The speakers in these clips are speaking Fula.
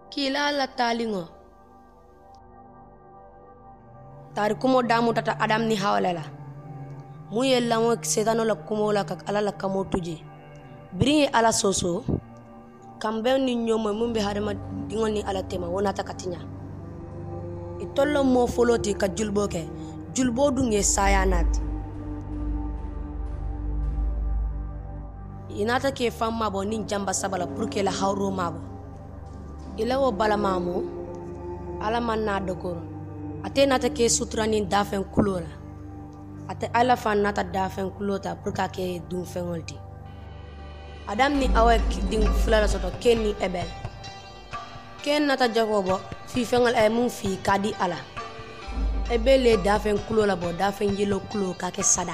kila la talingo tari kumo damu tata adam ni hawala mu yella mo setano la kumo la kak ala la kamo tuje biri ala soso kambe ni nyomo mumbe harama dingol ni ala tema wona takatinya itollo mo foloti ka julbo ke julbo dunge sayanati inata ke famma bo nin jamba sabala pour que la hawro mabo ila wo bala mamu ala manna dokoro ate nata ke sutra nin dafen kulola ate ala fan nata dafen kulota pour ka ke dum fengolti adam ni awek ding fulala soto ken ni ebel ken nata jagobo fi fengol ay mum fi kadi ala ebele dafen kulola bo dafen yelo kulo ka ke sada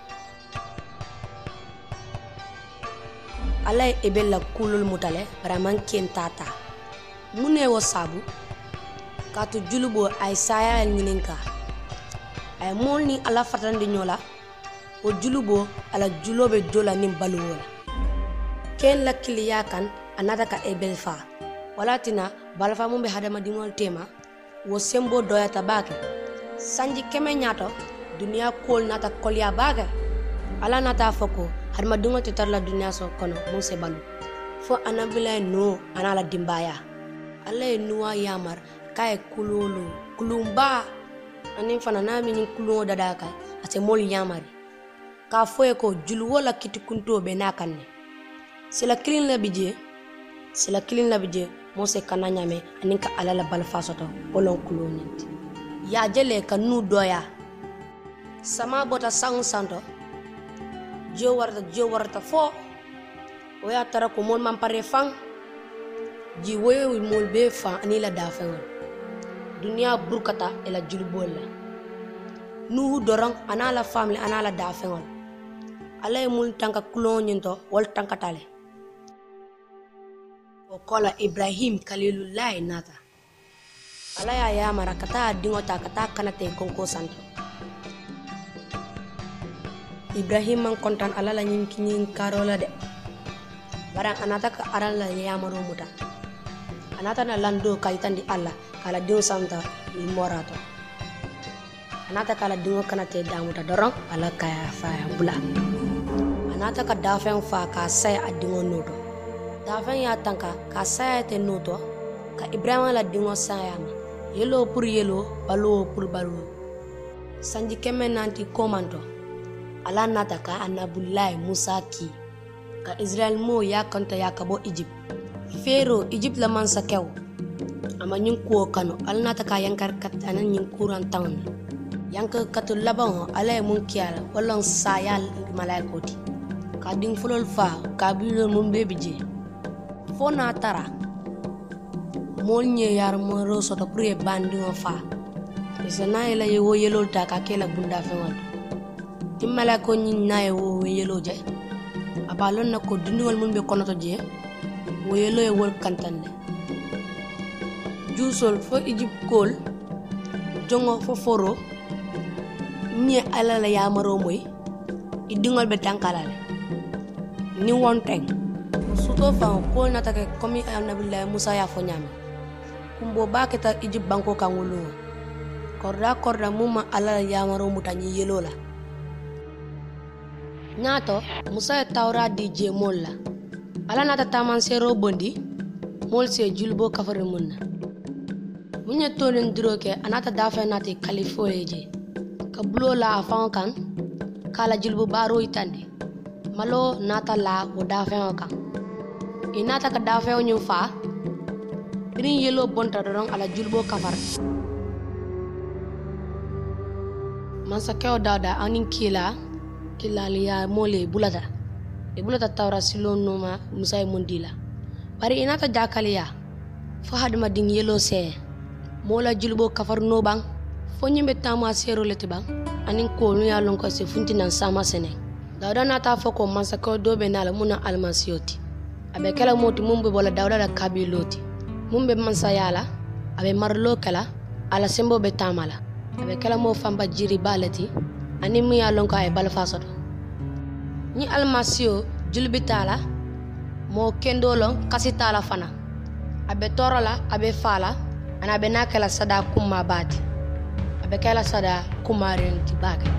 ala ebella kulul mutale baraman ken tata mune wo sabu katu julubo ay saya nyininka ay molni ala fatande nyola o julubo ala julobe jola nim baluwola ken la kiliya kan anata ka ebel fa walatina balfa mumbe hadama dingol tema wo sembo doya tabake sanji keme nyato dunia kol nata kolya baga ala nata foko hadama dingol tetarla dunia so kono muse balu fo anabila no anala dimbaya alla nuwa yamar kay kululu kulumba anin fana nami ni kuluo dadaka ate mol yamari ka foye ko julwo la kiti kunto be nakanne sila kilin la bije mose kananya me anin ka alala balfa soto bolon kulo nyinti ya jele ka nu doya sama bota sang santo jo warta fo o ya tara ko mol man pare fang ji woyo mol be fa anila dafengol dunia burkata ela julbola nuhu dorang anala family anala dafengol alay mul tanka kulonyinto wal tankatale o kola ibrahim khalilullah nata alaya ya marakata dingota kata kanate konko santo ibrahim man kontan alala nyin karola de barang anata ka arala yamaro muta anata na lando kaitandi alla kala dio santa morato anata kala dio kanate damuta dorong ala kaya fa bula anata ka dafen fa ka say adingo noto dafen ya tanka ka say te noto ka ibrahima la dingo sayama yelo pour yelo balo pour balo sanji keme nanti komanto ala nata ka anabullah musa ki ka israel mo ya kanta ya kabo egypt fero egypt la man sa kew ama nyin ko kano alnata ka yankar kat anan nyin kuran tawn yanka katu laban ala mun kiyala wallan sayal malaikoti ka ding fulol fa ka bilo mun bebije fona tara mol nye yar mo ro soto pre bandi on fa isana ila yo yelol ta ka kela bunda fe wad timala ko nyin na yo yelo je abalon na ko dundiwal mun be konoto je wo yelo e wol kantande jusol fo egypt kol jongo fo foro nye alala yamaro moy idingol be tankalale ni wonteng suto fa ko natake komi nabillahi musa ya fo nyame kumbo baketa egypt banko kangulu korda muma alala yamaro mutanyi yelo la nyato musa tawra di je molla ala nata taman sero bondi mol se julbo kafare munna munya tolen droke anata dafa nati kalifoeje ka bulo la afan kan kala julbo baro itande malo nata la o dafa kan inata ka dafa onyu fa brin yelo bonta dorong ala julbo kafar mansa kew dada anin kila liya mole bulata e bulata tawra silon noma musay mundila bari inata jakaliya fa hadma ding yelo se mola julbo kafar no bang fo nyimbe tama sero leti bang anin ko nu ya lon ko se funtinan sama sene dawda nata fo ko mansa ko dobe nala muna almasioti abe kala moti mumbe bola dawda da kabiloti mumbe mansa yala abe marlo kala ala sembo be tamala abe kala mo famba jiri balati anin mu ya lon ko ay balfa soto ni almasio julbitala mo kendolon kasitala fana abe torola abe fala ana abe nakala sada kuma bati abe kala sada kuma renti bake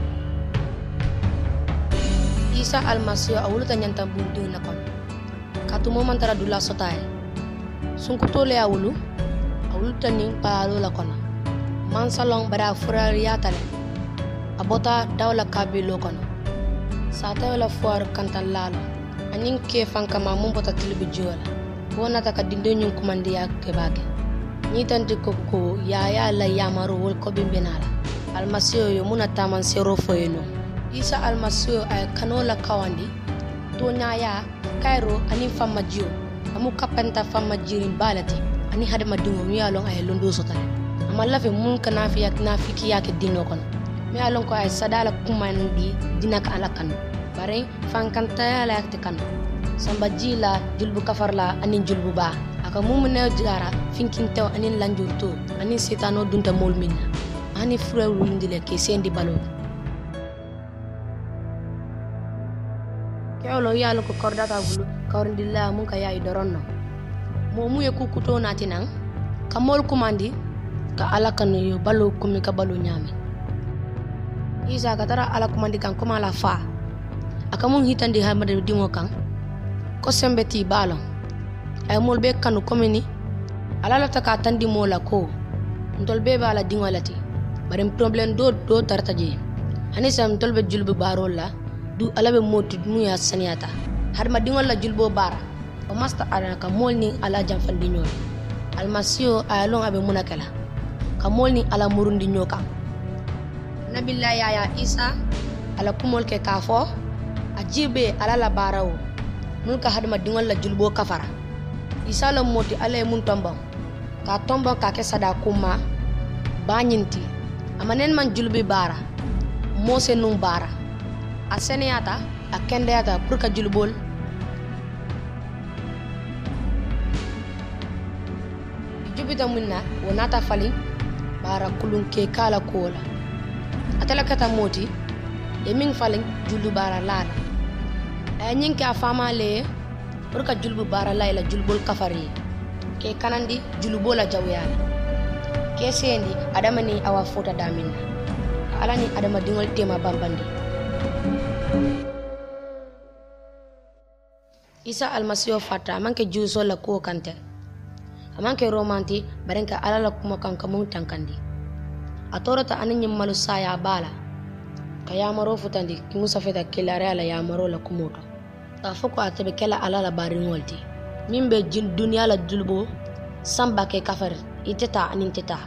Isa almasiyo awuluta nyanta bundu na kon katu momantara dula sotaye sunkutole awuluta ning paalo la kono mansalong bara furariyata le abota dawla kabilo kono sata wala fuar kantan lalo anin ke fankama mumbota tilbi jola wonata ka dindo nyun kumandi ya kebake ni tanti ko ya la yamaro wol ko bimbenala almasiyo yo muna taman sero foyeno Isa almasiyo ay kanola kawandi to nyaya kairo anin famma jiyo amu kapenta famma jirin balati ani hadama dingo mi alon ay londo sotale amalla fe mun kana fi yak nafiki yak dinno kono mi alon ko ay sadala kumandi dinaka alakan bare fankanta ala yak kan samba jila julbu kafarla anin julbu ba aka mumune jara finkin tew anin lanjurto anin setano dunta molminna ani frewul ndile ke sendi balo kewlo yalo ko kordata bulu kawrindilla mun ka yayi doronno mo mu ye kukuto natinan kamol kumandi ka alakan yo balo kumi ka balo nyame Isa katara ala kumandi kan kuma la fa akamun hitandi hamade dingo kan ko sembeti balon ay molbe kanu komini ala la taka tandi mola ko ndolbe bala dingolati bare problem do tartaje hanisam tolbe julbe barola du alabe moti nu ya saniyata har ma dingol la julbo bara o masta ara ka molni ala jamfandi nyol almasiyo ayalon abe munakala ka molni ala murundi nyoka nabilla ya Isa ala kumol ke kafo ajibe ala la barawo mun ka hadma dingol la julbo kafara Isa la moti ala mun tombo ka ke sada kuma banyinti amanen man julbi bara mose num bara aseniyata akendeyata pour ka julbol jubita munna wonata fali bara kulun ke kala kola atala kata moti e min falin julbu bara lala ay nyinki afama le pour ka julbu bara layla julbol kafari ke kanandi julbola jawyala ke sendi adamani awa fota daminna alani adama dingol tema bambandi Isa almasiyo fata manke juso la ko kante amanke romanti barenka alala kuma kan kamun tankandi atorata anin malu saya bala kaya maro futandi kimusa feta kelare ala ya maro la kumoto ta foko atabe kala alala barin wolti mimbe jin dunya la julbo samba ke kafar iteta anin teta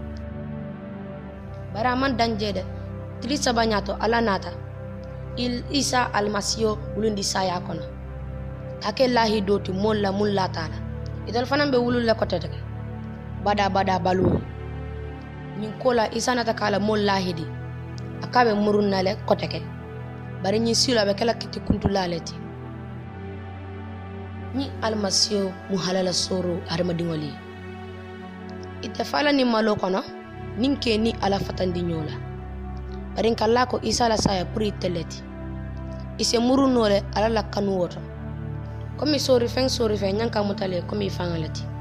baraman danjede tilisa banyato ala nata Isa almasiyo wulundi saya kono ake lahi doti molla mulla tala idal fanan be wulul la kotete bada balu min kola Isa nata kala molla hidi akabe murunna le koteke bari ni silo be kala kiti kuntulaleti ni almasiyo muhalala soro arma dingoli ite fala ni malo kono ninke ni ala fatandi nyola barin kala ko Isa la saya puri teleti ise muru nole ala la kanu woto komi sori fen nyanka mutale komi fangalati